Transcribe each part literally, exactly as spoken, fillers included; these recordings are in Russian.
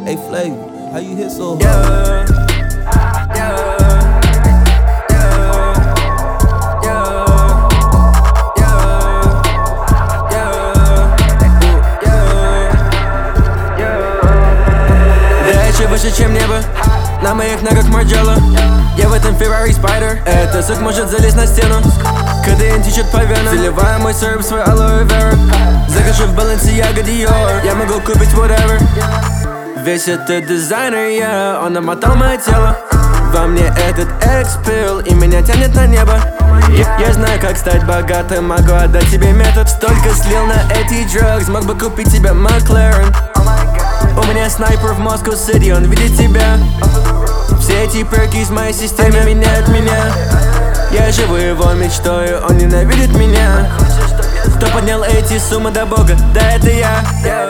Hey Flavor, how you hit so hard? Yeah, yeah, yeah, yeah, yeah. Дальше выше, чем небо, на моих ногах Марджелло. Я в этом Ferrari Spider. Эта сук может залезть на стену. КДН течет по венам. Заливаю мой сырп в свой aloe vera. Захожу в Balenciaga Dior. Я могу купить whatever. Весь этот дизайнер, я, он намотал мое тело. Во мне этот экспил, и меня тянет на небо. Я, я знаю, как стать богатым, могу отдать тебе метод. Столько слил на эти drugs, мог бы купить тебе Макларен. У меня снайпер в Москва Сити, он видит тебя. Все эти перки из моей системы меняют меня. Я живу его мечтой, он ненавидит меня. Кто поднял эти суммы до бога? Да это я.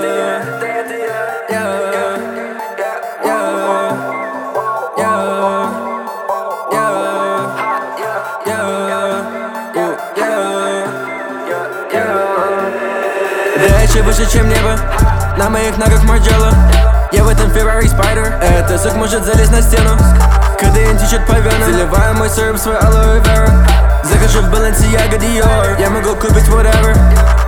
Дальше выше, чем небо, на моих ногах Марджелло. Я в этом Ferrari Spider. Эта сук может залезть на стену. КДН течет по венам. Заливаю мой сырп в свой aloe vera. Захожу в Balenciaga Dior. Я могу купить whatever.